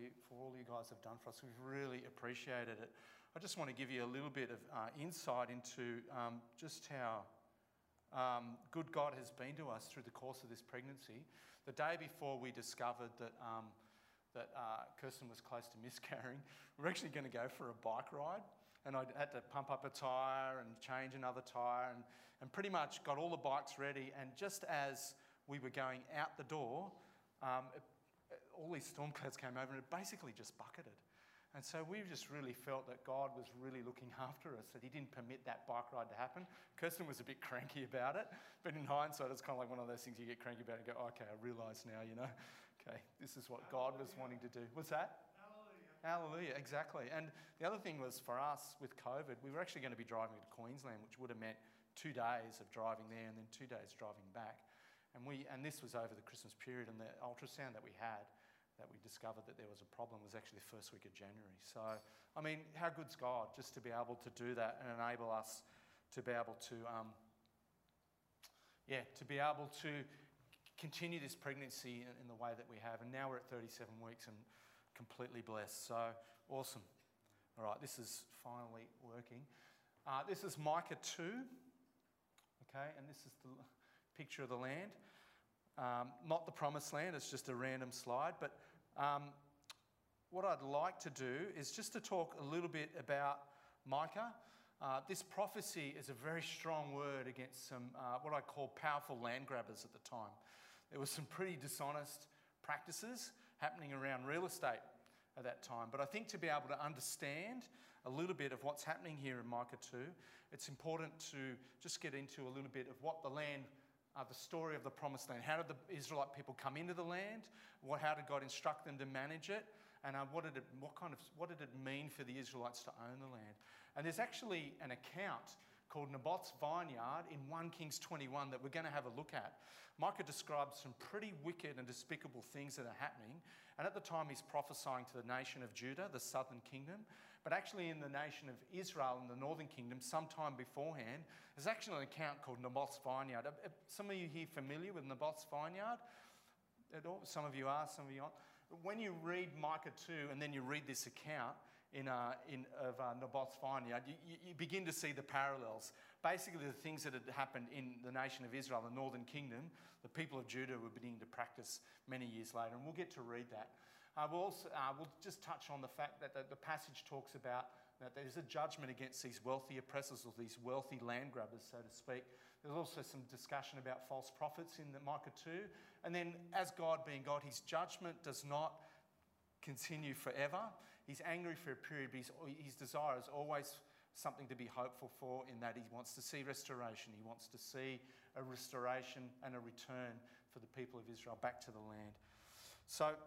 all you guys have done for us. We've really appreciated it. I just want to give you a little bit of insight into just how good God has been to us through the course of this pregnancy. The day before we discovered that Kirsten was close to miscarrying, we were actually going to go for a bike ride, and I had to pump up a tyre and change another tyre and pretty much got all the bikes ready. And just as we were going out the door, all these storm clouds came over and it basically just bucketed. And so we just really felt that God was really looking after us, that he didn't permit that bike ride to happen. Kirsten was a bit cranky about it, but in hindsight, it's kind of like one of those things you get cranky about and go, okay, I realise now, okay, this is what God was wanting to do. What's that? Hallelujah. Hallelujah, exactly. And the other thing was for us with COVID, we were actually going to be driving to Queensland, which would have meant 2 days of driving there and then 2 days driving back. And this was over the Christmas period, and the ultrasound that we had, that we discovered that there was a problem, was actually the first week of January. So, I mean, how good's God just to be able to do that and enable us to be able to, to be able to continue this pregnancy in the way that we have. And now we're at 37 weeks and completely blessed. So, awesome. All right, this is finally working. This is Micah 2, okay, and this is the picture of the land. Not the promised land, it's just a random slide, but what I'd like to do is just to talk a little bit about Micah. This prophecy is a very strong word against some what I call powerful land grabbers at the time. There were some pretty dishonest practices happening around real estate at that time, but I think to be able to understand a little bit of what's happening here in Micah 2, it's important to just get into a little bit of what the land, the story of the promised land. How did the Israelite people come into the land? How did God instruct them to manage it? And what did it mean for the Israelites to own the land? And there's actually an account called Naboth's Vineyard in 1 Kings 21 that we're going to have a look at. Micah describes some pretty wicked and despicable things that are happening. And at the time, he's prophesying to the nation of Judah, the southern kingdom. But actually in the nation of Israel, in the northern kingdom, sometime beforehand, there's actually an account called Naboth's Vineyard. Are some of you here familiar with Naboth's Vineyard? Some of you are, some of you aren't. When you read Micah 2 and then you read this account of Naboth's Vineyard, you begin to see the parallels. Basically, the things that had happened in the nation of Israel, the northern kingdom, the people of Judah were beginning to practice many years later, and we'll get to read that. We'll just touch on the fact that the passage talks about that there's a judgment against these wealthy oppressors or these wealthy land grabbers, so to speak. There's also some discussion about false prophets in the Micah 2. And then, as God being God, his judgment does not continue forever. He's angry for a period, but his desire is always something to be hopeful for, in that he wants to see restoration. He wants to see a restoration and a return for the people of Israel back to the land. So,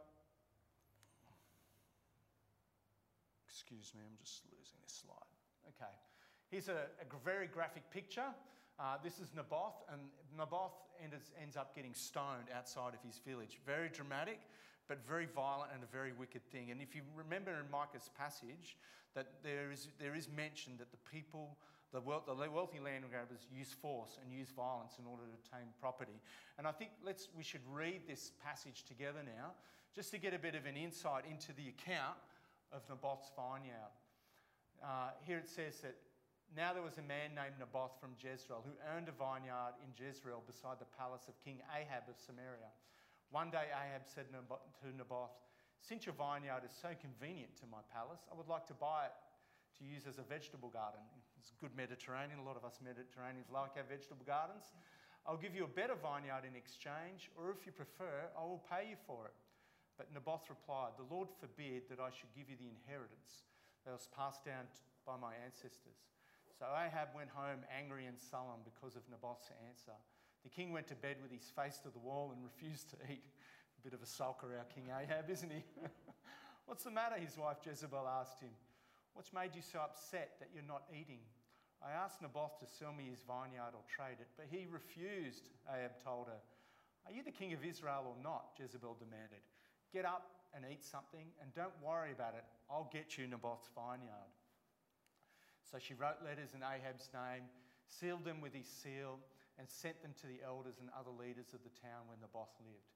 excuse me, I'm just losing this slide. Okay. Here's a very graphic picture. This is Naboth, and Naboth ends up getting stoned outside of his village. Very dramatic, but very violent and a very wicked thing. And if you remember in Micah's passage, that there is mention that the wealthy land grabbers use force and use violence in order to obtain property. And I think we should read this passage together now, just to get a bit of an insight into the account of Naboth's vineyard. Here it says that, now there was a man named Naboth from Jezreel who owned a vineyard in Jezreel beside the palace of King Ahab of Samaria. One day Ahab said to Naboth, "Since your vineyard is so convenient to my palace, I would like to buy it to use as a vegetable garden." It's good Mediterranean. A lot of us Mediterraneans like our vegetable gardens. "I'll give you a better vineyard in exchange, or if you prefer, I will pay you for it." But Naboth replied, "The Lord forbid that I should give you the inheritance that was passed down by my ancestors." So Ahab went home angry and sullen because of Naboth's answer. The king went to bed with his face to the wall and refused to eat. A bit of a sulker, our King Ahab, isn't he? "What's the matter?" his wife Jezebel asked him. "What's made you so upset that you're not eating?" "I asked Naboth to sell me his vineyard or trade it, but he refused," Ahab told her. "Are you the king of Israel or not?" Jezebel demanded. "Get up and eat something, and don't worry about it. I'll get you Naboth's vineyard." So she wrote letters in Ahab's name, sealed them with his seal, and sent them to the elders and other leaders of the town where Naboth lived.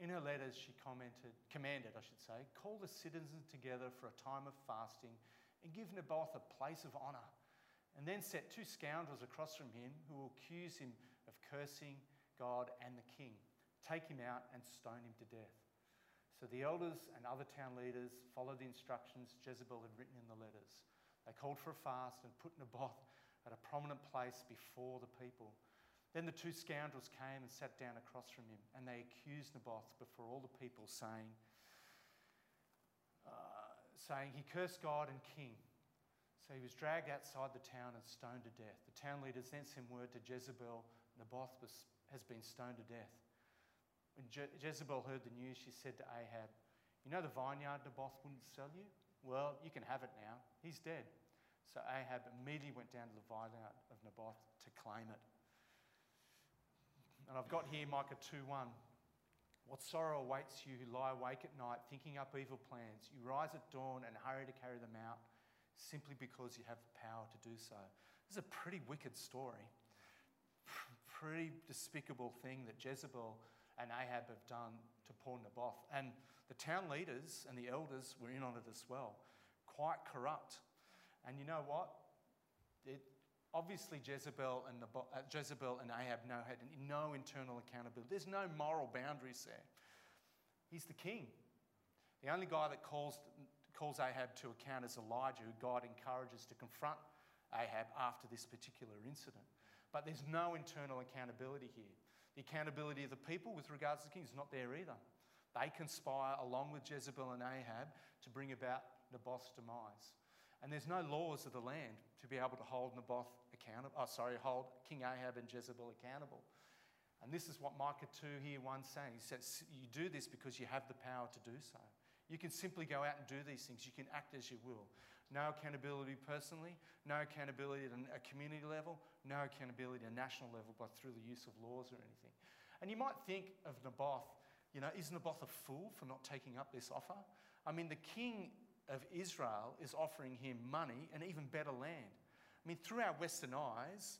In her letters, she commanded, call the citizens together for a time of fasting and give Naboth a place of honour, and then set 2 scoundrels across from him who will accuse him of cursing God and the king. Take him out and stone him to death. So the elders and other town leaders followed the instructions Jezebel had written in the letters. They called for a fast and put Naboth at a prominent place before the people. Then the 2 scoundrels came and sat down across from him, and they accused Naboth before all the people, saying he cursed God and king. So he was dragged outside the town and stoned to death. The town leaders then sent word to Jezebel, Naboth has been stoned to death. When Jezebel heard the news, she said to Ahab, you know the vineyard Naboth wouldn't sell you? Well, you can have it now. He's dead. So Ahab immediately went down to the vineyard of Naboth to claim it. And I've got here Micah 2:1. What sorrow awaits you who lie awake at night, thinking up evil plans. You rise at dawn and hurry to carry them out, simply because you have the power to do so. This is a pretty wicked story. Pretty despicable thing that Jezebel and Ahab have done to poor Naboth. And the town leaders and the elders were in on it as well. Quite corrupt. And you know what? Obviously Jezebel and Ahab had no internal accountability. There's no moral boundaries there. He's the king. The only guy that calls Ahab to account is Elijah, who God encourages to confront Ahab after this particular incident. But there's no internal accountability here. The accountability of the people with regards to the king is not there either. They conspire along with Jezebel and Ahab to bring about Naboth's demise. And there's no laws of the land to be able to hold hold King Ahab and Jezebel accountable. And this is what Micah 2:1 saying. He says, you do this because you have the power to do so. You can simply go out and do these things. You can act as you will. No accountability personally, no accountability at a community level, no accountability at a national level, but through the use of laws or anything. And you might think of Naboth, is Naboth a fool for not taking up this offer? I mean, the king of Israel is offering him money and even better land. I mean, through our Western eyes,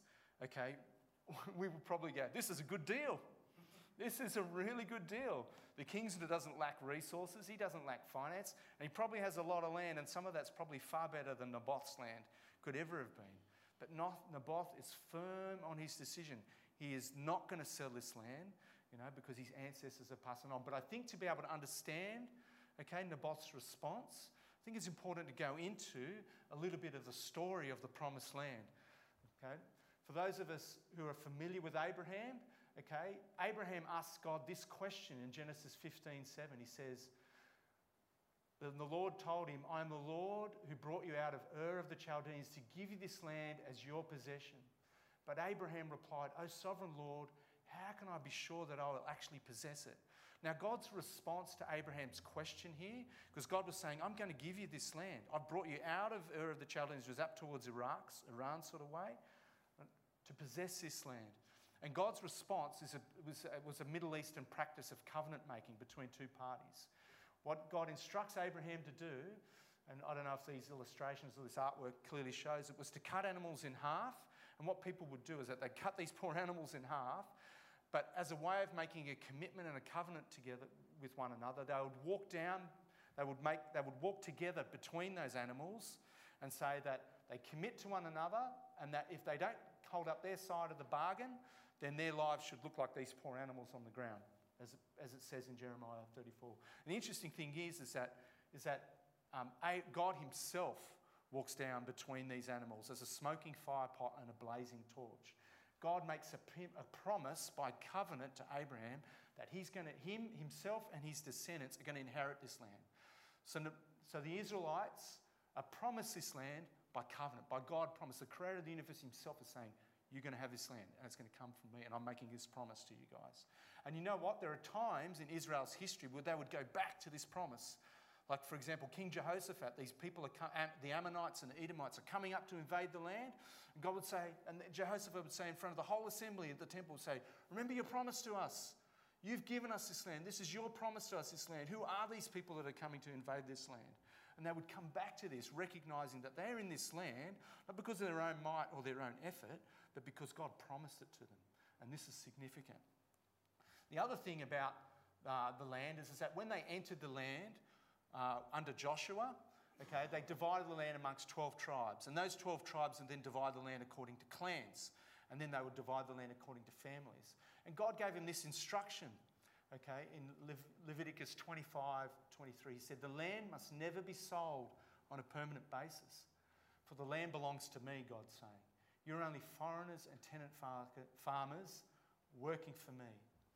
we would probably go, this is a good deal. This is a really good deal. The king doesn't lack resources, he doesn't lack finance, and he probably has a lot of land, and some of that's probably far better than Naboth's land could ever have been. But Naboth is firm on his decision. He is not going to sell this land, because his ancestors are passing on. But I think to be able to understand, Naboth's response, I think it's important to go into a little bit of the story of the promised land. For those of us who are familiar with Abraham, Abraham asks God this question in Genesis 15:7. He says, the Lord told him, I am the Lord who brought you out of Ur of the Chaldeans to give you this land as your possession. But Abraham replied, O sovereign Lord, how can I be sure that I will actually possess it? Now, God's response to Abraham's question here, because God was saying, I'm going to give you this land. I've brought you out of Ur of the Chaldeans, which was up towards Iran sort of way, to possess this land. And God's response was a Middle Eastern practice of covenant making between two parties. What God instructs Abraham to do, and I don't know if these illustrations or this artwork clearly shows it, was to cut animals in half. And what people would do is that they'd cut these poor animals in half, but as a way of making a commitment and a covenant together with one another, they would walk together between those animals and say that they commit to one another, and that if they don't hold up their side of the bargain, then their lives should look like these poor animals on the ground, as it says in Jeremiah 34. And the interesting thing is that God himself walks down between these animals as a smoking fire pot and a blazing torch. God makes a promise by covenant to Abraham that himself and his descendants are going to inherit this land. So the Israelites are promised this land by covenant, by God promise. The creator of the universe himself is saying, you're going to have this land and it's going to come from me, and I'm making this promise to you guys. And you know what? There are times in Israel's history where they would go back to this promise. Like, for example, King Jehoshaphat, these people, the Ammonites and the Edomites are coming up to invade the land. And God would say, and Jehoshaphat would say in front of the whole assembly at the temple, would say, remember your promise to us. You've given us this land. This is your promise to us, this land. Who are these people that are coming to invade this land? And they would come back to this, recognizing that they're in this land, not because of their own might or their own effort, but because God promised it to them. And this is significant. The other thing about the land is that when they entered the land under Joshua, okay, they divided the land amongst 12 tribes. And those 12 tribes would then divide the land according to clans. And then they would divide the land according to families. And God gave him this instruction, okay, in Leviticus 25:23. He said, the land must never be sold on a permanent basis. For the land belongs to me, God's saying. You're only foreigners and tenant farmers working for me.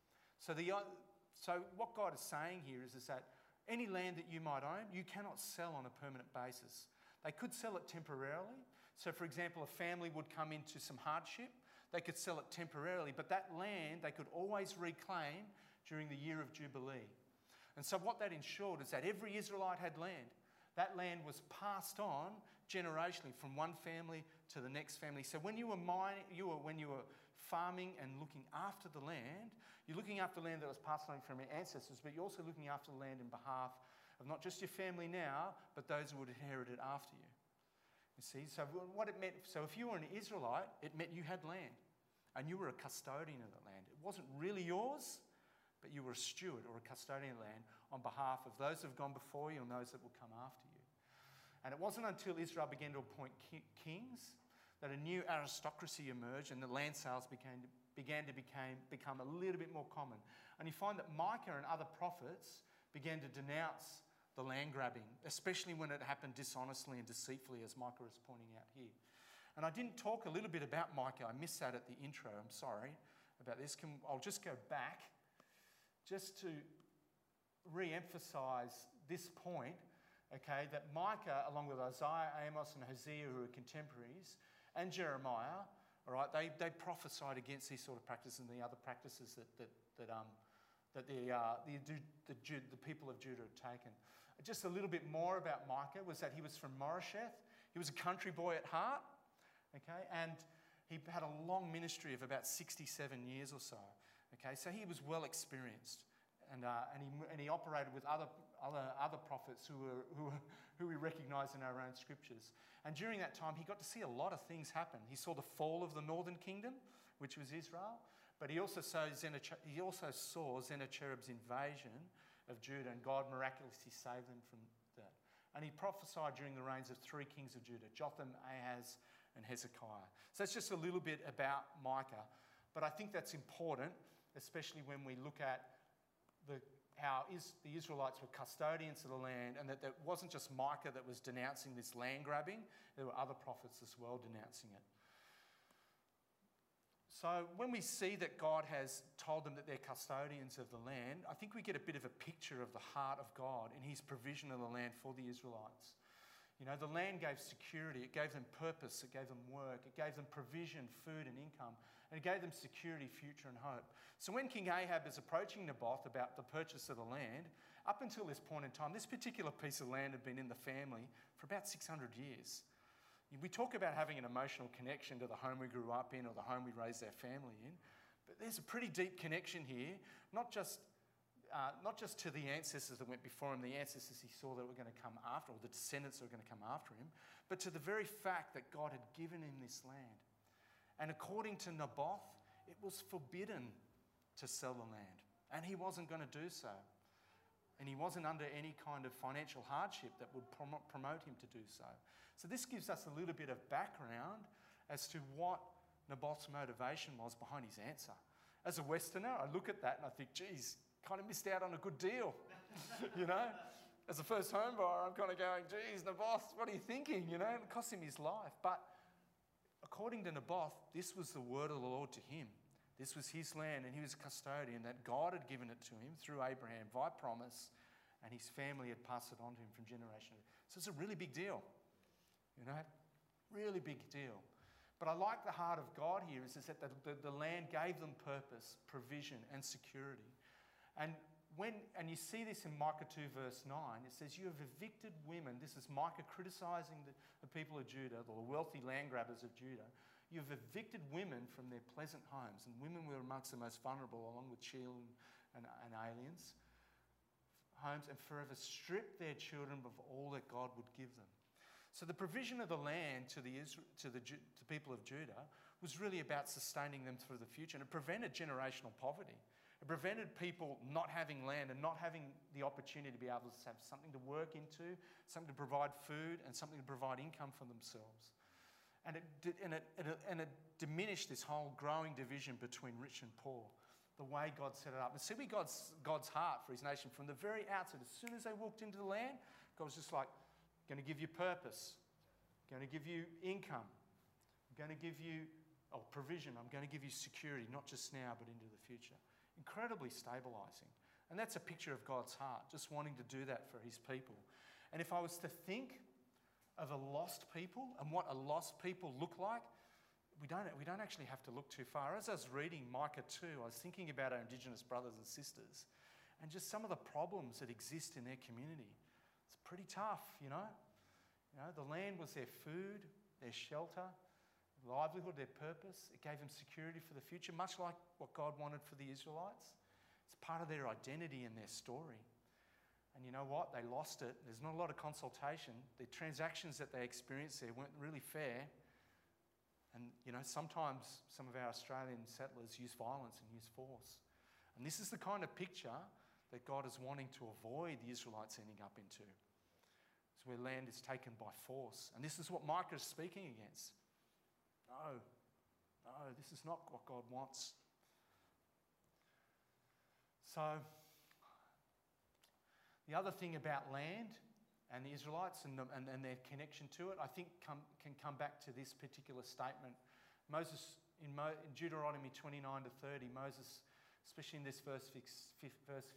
So what God is saying here is that any land that you might own, you cannot sell on a permanent basis. They could sell it temporarily. So, for example, a family would come into some hardship. They could sell it temporarily, but that land they could always reclaim during the year of Jubilee. And so what that ensured is that every Israelite had land. That land was passed on generationally from one family to the next family. So when you were when you were farming and looking after the land, you're looking after land that was passed on from your ancestors, but you're also looking after the land in behalf of not just your family now, but those who would inherit it after you. You see, so what it meant, so if you were an Israelite, it meant you had land and you were a custodian of the land. It wasn't really yours, but you were a steward or a custodian of the land on behalf of those who have gone before you and those that will come after you. And it wasn't until Israel began to appoint kings that a new aristocracy emerged and the land sales began to become a little bit more common. And you find that Micah and other prophets began to denounce the land grabbing, especially when it happened dishonestly and deceitfully, as Micah is pointing out here. And I didn't talk a little bit about Micah. I missed that at the intro. I'm sorry about this. I'll just go back just to re-emphasize this point, okay, that Micah, along with Isaiah, Amos, and Hosea, who are contemporaries, and Jeremiah, all right, they prophesied against these sort of practices and the other practices that the people of Judah had taken. Just a little bit more about Micah was that he was from Moresheth. He was a country boy at heart, okay, and he had a long ministry of about 67 years or so, okay, so he was well experienced, and he operated with other prophets who we recognise in our own scriptures. And during that time, he got to see a lot of things happen. He saw the fall of the northern kingdom, which was Israel, but he also saw Sennacherib's invasion of Judah, and God miraculously saved them from that. And he prophesied during the reigns of three kings of Judah, Jotham, Ahaz, and Hezekiah. So that's just a little bit about Micah. But I think that's important, especially when we look at how the Israelites were custodians of the land, and that it wasn't just Micah that was denouncing this land grabbing. There were other prophets as well denouncing it. So when we see that God has told them that they're custodians of the land, I think we get a bit of a picture of the heart of God in his provision of the land for the Israelites. You know, the land gave security, it gave them purpose, it gave them work, it gave them provision, food and income, and it gave them security, future and hope. So when King Ahab is approaching Naboth about the purchase of the land, up until this point in time, this particular piece of land had been in the family for about 600 years. We talk about having an emotional connection to the home we grew up in or the home we raised our family in, but there's a pretty deep connection here, not just to the ancestors that went before him, the ancestors he saw that were going to come after, or the descendants that were going to come after him, but to the very fact that God had given him this land. And according to Naboth, it was forbidden to sell the land, and he wasn't going to do so. And he wasn't under any kind of financial hardship that would promote him to do so. So this gives us a little bit of background as to what Naboth's motivation was behind his answer. As a Westerner, I look at that and I think, geez, kind of missed out on a good deal, you know? As a first home buyer, I'm kind of going, geez, Naboth, what are you thinking, you know? It cost him his life. But according to Naboth, this was the word of the Lord to him. This was his land, and he was a custodian, that God had given it to him through Abraham by promise, and his family had passed it on to him from generation. So it's a really big deal, you know, really big deal. But I like the heart of God here is that the land gave them purpose, provision, and security. And you see this in Micah 2 verse 9, it says, you have evicted women. This is Micah criticising the people of Judah, the wealthy land grabbers of Judah. You've evicted women from their pleasant homes, and women were amongst the most vulnerable, along with children and aliens, homes, and forever stripped their children of all that God would give them. So the provision of the land to the people of Judah was really about sustaining them through the future, and it prevented generational poverty. It prevented people not having land and not having the opportunity to be able to have something to work into, something to provide food, and something to provide income for themselves. And it diminished this whole growing division between rich and poor, the way God set it up. And see God's heart for his nation from the very outset. As soon as they walked into the land, God was just like, I'm going to give you purpose, I'm going to give you income, I'm going to give you provision, I'm going to give you security, not just now but into the future. Incredibly stabilising. And that's a picture of God's heart, just wanting to do that for his people. And if I was to think of a lost people and what a lost people look like, we don't actually have to look too far. As I was reading Micah 2, I was thinking about our Indigenous brothers and sisters and just some of the problems that exist in their community. It's pretty tough, you know. The land was their food, their shelter, livelihood, their purpose. It gave them security for the future, much like what God wanted for the Israelites. It's part of their identity and their story. And you know what? They lost it. There's not a lot of consultation. The transactions that they experienced there weren't really fair. And, sometimes some of our Australian settlers use violence and use force. And this is the kind of picture that God is wanting to avoid the Israelites ending up into. It's where land is taken by force. And this is what Micah is speaking against. No, this is not what God wants. So, the other thing about land and the Israelites and their connection to it, I think can come back to this particular statement. Moses, in Deuteronomy 29 to 30, Moses, especially in this verse 15,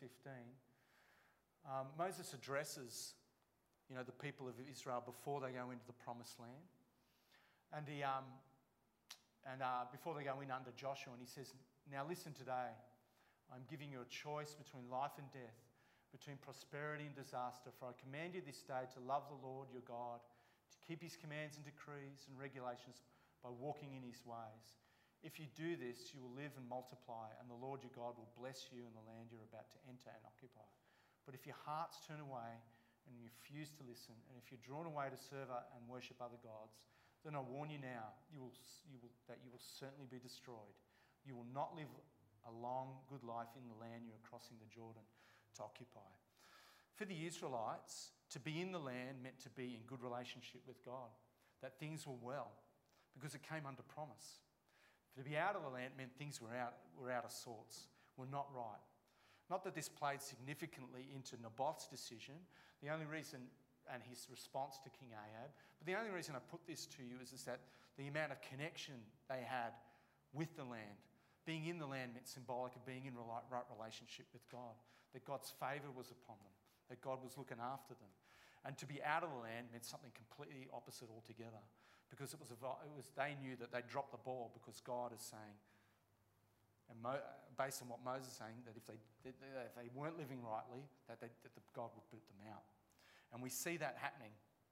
Moses addresses, the people of Israel before they go into the promised land. And before they go in under Joshua, and he says, now listen today, I'm giving you a choice between life and death, between prosperity and disaster. For I command you this day to love the Lord your God, to keep his commands and decrees and regulations by walking in his ways. If you do this, you will live and multiply, and the Lord your God will bless you in the land you're about to enter and occupy. But if your hearts turn away and you refuse to listen, and if you're drawn away to serve and worship other gods, then I warn you now, that you will certainly be destroyed. You will not live a long, good life in the land you're crossing the Jordan to occupy. For the Israelites, to be in the land meant to be in good relationship with God, that things were well, because it came under promise. To be out of the land meant things were out of sorts, were not right. Not that this played significantly into Naboth's decision. The only reason, and his response to King Ahab, but the only reason I put this to you is that the amount of connection they had with the land. Being in the land meant symbolic of being in right relationship with God, that God's favour was upon them, that God was looking after them. And to be out of the land meant something completely opposite altogether, because they knew that they dropped the ball, because God is saying, and based on what Moses is saying, that if they weren't living rightly, that God would boot them out. And we see that happening.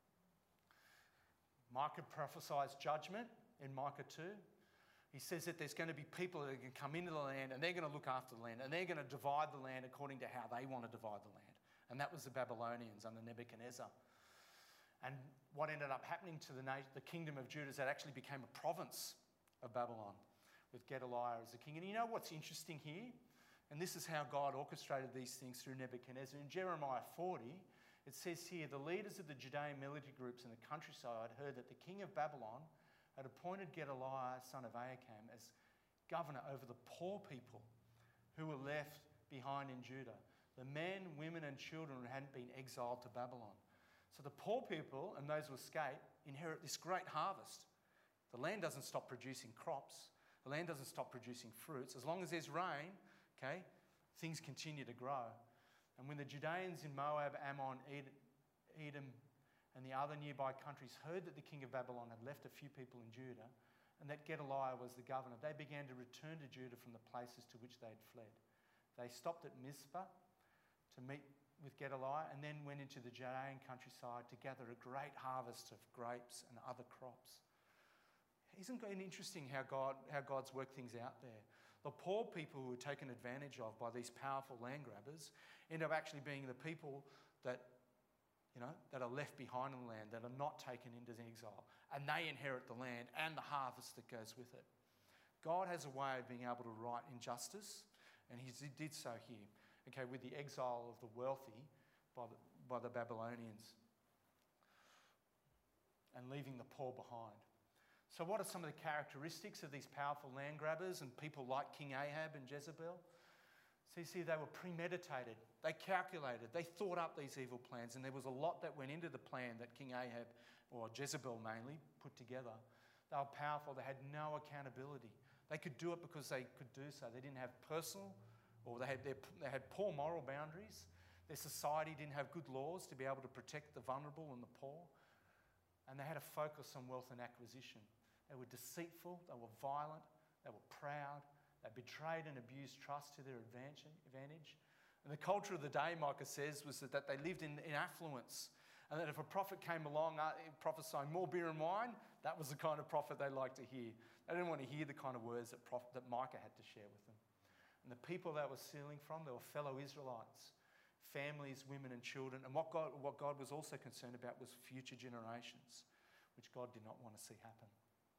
Micah prophesies judgment in Micah 2. He says that there's going to be people that can come into the land and they're going to look after the land and they're going to divide the land according to how they want to divide the land. And that was the Babylonians under Nebuchadnezzar. And what ended up happening to the kingdom of Judah is that actually became a province of Babylon with Gedaliah as the king. And you know what's interesting here? And this is how God orchestrated these things through Nebuchadnezzar. In Jeremiah 40, it says here, the leaders of the Judean military groups in the countryside heard that the king of Babylon had appointed Gedaliah, son of Ahikam, as governor over the poor people who were left behind in Judah. The men, women and children who hadn't been exiled to Babylon. So the poor people and those who escape inherit this great harvest. The land doesn't stop producing crops. The land doesn't stop producing fruits. As long as there's rain, things continue to grow. And when the Judeans in Moab, Ammon, Edom, and the other nearby countries heard that the king of Babylon had left a few people in Judah and that Gedaliah was the governor, they began to return to Judah from the places to which they had fled. They stopped at Mizpah to meet with Gedaliah and then went into the Judean countryside to gather a great harvest of grapes and other crops. Isn't it interesting how God's worked things out there? The poor people who were taken advantage of by these powerful land grabbers end up actually being the people that are left behind in the land, that are not taken into exile. And they inherit the land and the harvest that goes with it. God has a way of being able to right injustice And he did so here, okay, with the exile of the wealthy by the Babylonians and leaving the poor behind. So what are some of the characteristics of these powerful land grabbers and people like King Ahab and Jezebel? So you see, they were premeditated. They calculated. They thought up these evil plans, and there was a lot that went into the plan that King Ahab, or Jezebel mainly, put together. They were powerful. They had no accountability. They could do it because they could do so. They didn't have personal, or they had poor moral boundaries. Their society didn't have good laws to be able to protect the vulnerable and the poor. And they had a focus on wealth and acquisition. They were deceitful. They were violent. They were proud. They betrayed and abused trust to their advantage. And the culture of the day, Micah says, was that they lived in affluence. And that if a prophet came along prophesying more beer and wine, that was the kind of prophet they liked to hear. They didn't want to hear the kind of words that Micah had to share with them. And the people they were stealing from, they were fellow Israelites, families, women and children. And what God was also concerned about was future generations, which God did not want to see happen.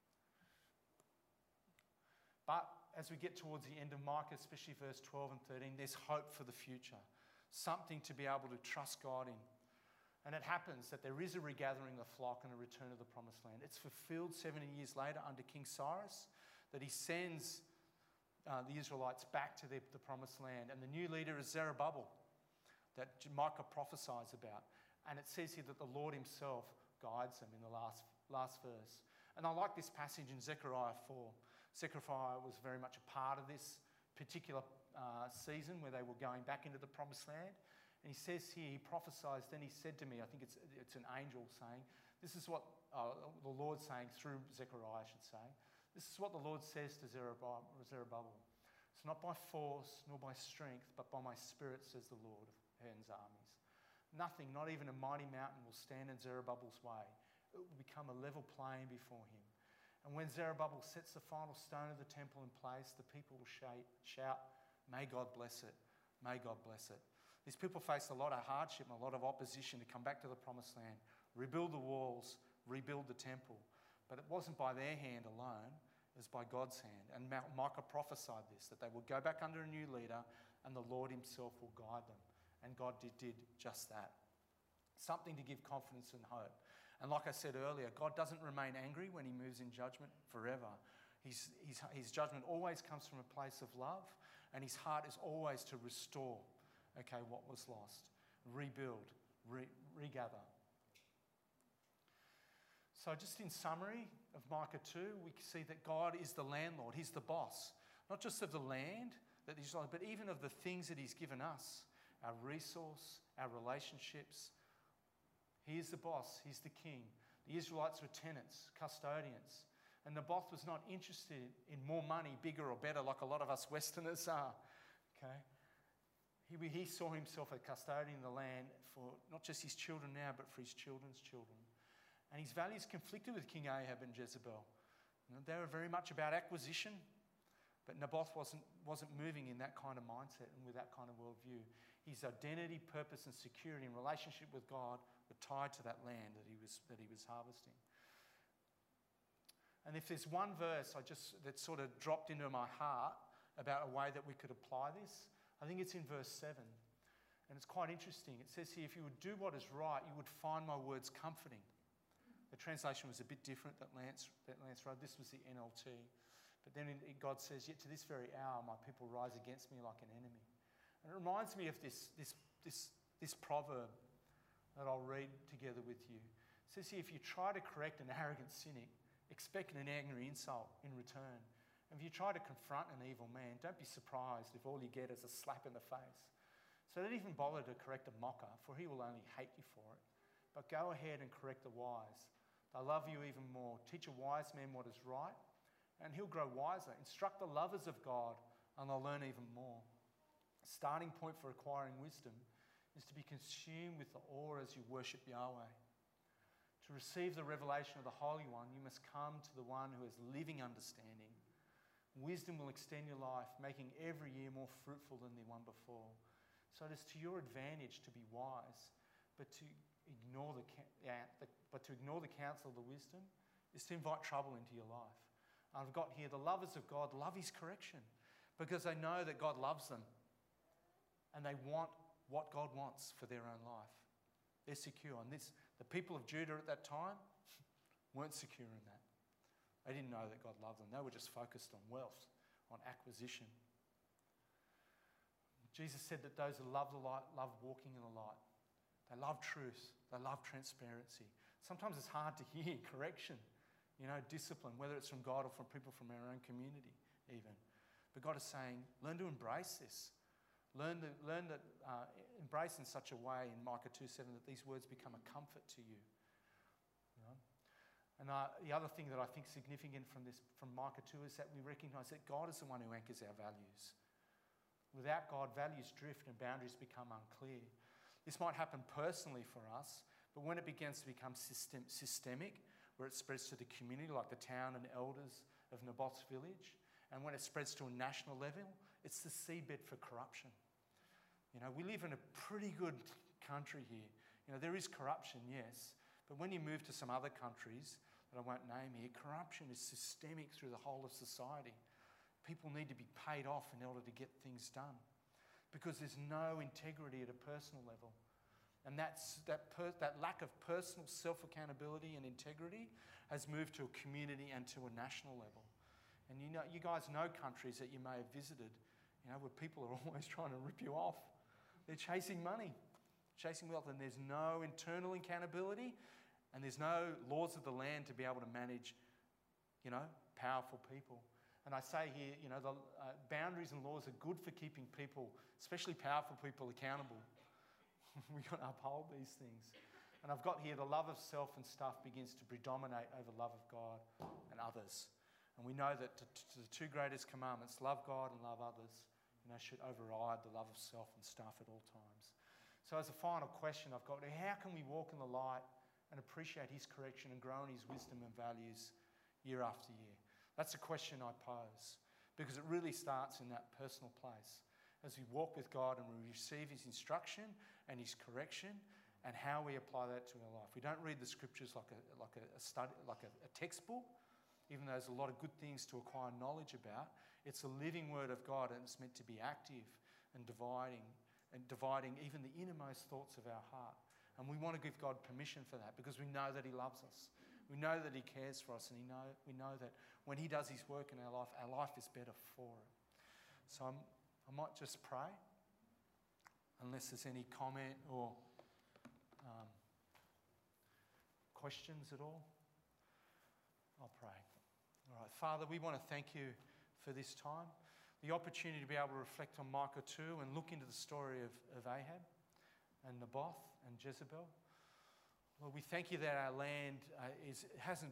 But as we get towards the end of Micah, especially verse 12 and 13, there's hope for the future, something to be able to trust God in. And it happens that there is a regathering of the flock and a return of the promised land. It's fulfilled 70 years later under King Cyrus, that he sends the Israelites back to the promised land. And the new leader is Zerubbabel, that Micah prophesies about. And it says here that the Lord himself guides them in the last verse. And I like this passage in Zechariah 4. Zechariah was very much a part of this particular season where they were going back into the promised land. And he says here, he prophesies, then he said to me, I think it's an angel saying, this is what the Lord's saying through Zechariah, I should say. This is what the Lord says to Zerubbabel. It's not by force nor by strength, but by my spirit, says the Lord of heaven's armies. Nothing, not even a mighty mountain, will stand in Zerubbabel's way. It will become a level plain before him. And when Zerubbabel sets the final stone of the temple in place, the people will shout, may God bless it, may God bless it. These people faced a lot of hardship and a lot of opposition to come back to the promised land, rebuild the walls, rebuild the temple. But it wasn't by their hand alone, it was by God's hand. And Micah prophesied this, that they would go back under a new leader and the Lord himself will guide them. And God did just that. Something to give confidence and hope. And like I said earlier, God doesn't remain angry when he moves in judgment forever. His judgment always comes from a place of love, and his heart is always to restore, what was lost, rebuild, regather. So just in summary of Micah 2, we see that God is the landlord. He's the boss, not just of the land, but even of the things that he's given us, our resource, our relationships. He is the boss. He's the king. The Israelites were tenants, custodians. And Naboth was not interested in more money, bigger or better, like a lot of us Westerners are. Okay? He saw himself a custodian of the land for not just his children now, but for his children's children. And his values conflicted with King Ahab and Jezebel. They were very much about acquisition, but Naboth wasn't moving in that kind of mindset and with that kind of worldview. His identity, purpose and security in relationship with God were tied to that land that he was harvesting. And if there's one verse that sort of dropped into my heart about a way that we could apply this, I think it's in verse 7. And it's quite interesting. It says here, if you would do what is right, you would find my words comforting. The translation was a bit different that Lance wrote. This was the NLT. But then God says, yet to this very hour my people rise against me like an enemy. And it reminds me of this proverb that I'll read together with you. It says here, if you try to correct an arrogant cynic, expect an angry insult in return. And if you try to confront an evil man, don't be surprised if all you get is a slap in the face. So don't even bother to correct a mocker, for he will only hate you for it. But go ahead and correct the wise. They'll love you even more. Teach a wise man what is right, and he'll grow wiser. Instruct the lovers of God, and they'll learn even more. A starting point for acquiring wisdom is to be consumed with the awe as you worship Yahweh. To receive the revelation of the Holy One, you must come to the one who has living understanding. Wisdom will extend your life, making every year more fruitful than the one before. So it is to your advantage to be wise, but to ignore the counsel of the wisdom is to invite trouble into your life. I've got here, the lovers of God love his correction, because they know that God loves them and they want what God wants for their own life. They're secure. And the people of Judah at that time weren't secure in that. They didn't know that God loved them. They were just focused on wealth, on acquisition. Jesus said that those who love the light love walking in the light. They love truth. They love transparency. Sometimes it's hard to hear correction, discipline, whether it's from God or from people from our own community even. But God is saying, learn to embrace this. Learn that embrace in such a way in Micah 2:7 that these words become a comfort to you. And the other thing that I think is significant from Micah 2 is that we recognise that God is the one who anchors our values. Without God, values drift and boundaries become unclear. This might happen personally for us, but when it begins to become systemic, where it spreads to the community, like the town and elders of Naboth's village, and when it spreads to a national level, it's the seedbed for corruption. We live in a pretty good country here. There is corruption, yes, but when you move to some other countries that I won't name here, corruption is systemic through the whole of society. People need to be paid off in order to get things done because there's no integrity at a personal level. And that lack of personal self-accountability and integrity has moved to a community and to a national level. And you guys know countries that you may have visited, where people are always trying to rip you off. They're chasing money, chasing wealth, and there's no internal accountability, and there's no laws of the land to be able to manage, powerful people. And I say here, the boundaries and laws are good for keeping people, especially powerful people, accountable. We've got to uphold these things. And I've got here the love of self and stuff begins to predominate over love of God and others. And we know that the two greatest commandments, love God and love others, should override the love of self and stuff at all times. So as a final question I've got, how can we walk in the light and appreciate his correction and grow in his wisdom and values year after year? That's a question I pose because it really starts in that personal place. As we walk with God and we receive his instruction and his correction and how we apply that to our life. We don't read the scriptures like a textbook, even though there's a lot of good things to acquire knowledge about. It's a living word of God and it's meant to be active and dividing even the innermost thoughts of our heart. And we want to give God permission for that because we know that he loves us. We know that he cares for us and we know that when he does his work in our life is better for it. So I might just pray, unless there's any comment or questions at all. I'll pray. All right, Father, we want to thank you for this time, the opportunity to be able to reflect on Micah 2 and look into the story of Ahab and Naboth and Jezebel. Lord, we thank you that our land hasn't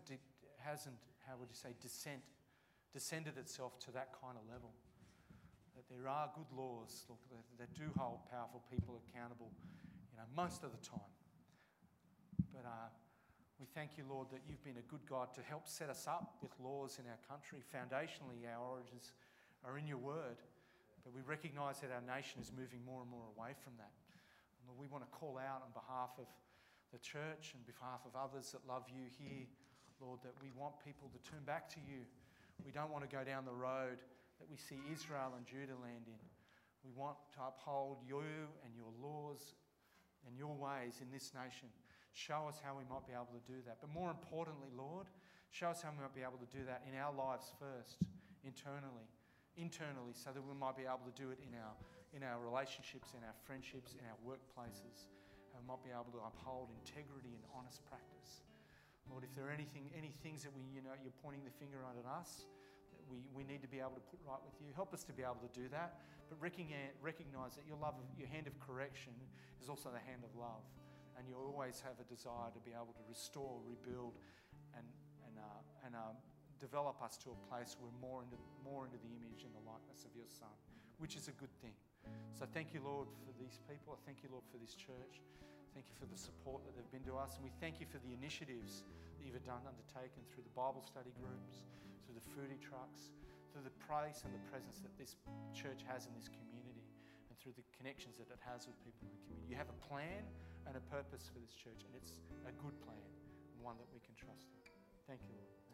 descended itself to that kind of level. That there are good laws, look, that do hold powerful people accountable, most of the time. But we thank you, Lord, that you've been a good God to help set us up with laws in our country. Foundationally, our origins are in your word, but we recognise that our nation is moving more and more away from that. And Lord, we want to call out on behalf of the church and behalf of others that love you here, Lord, that we want people to turn back to you. We don't want to go down the road that we see Israel and Judah land in. We want to uphold you and your laws and your ways in this nation. Show us how we might be able to do that. But more importantly, Lord, show us how we might be able to do that in our lives first, internally, so that we might be able to do it in our relationships, in our friendships, in our workplaces, and we might be able to uphold integrity and honest practice. Lord, if there are any things that you're pointing the finger at us, that we need to be able to put right with you, help us to be able to do that, but recognize that your hand of correction is also the hand of love. And you always have a desire to be able to restore, rebuild, and develop us to a place where more into the image and the likeness of your Son, which is a good thing. So thank you, Lord, for these people. I thank you, Lord, for this church. Thank you for the support that they've been to us. And we thank you for the initiatives that you've undertaken through the Bible study groups, through the foodie trucks, through the place and the presence that this church has in this community, and through the connections that it has with people in the community. You have a plan and a purpose for this church, and it's a good plan, one that we can trust in. Thank you, Lord.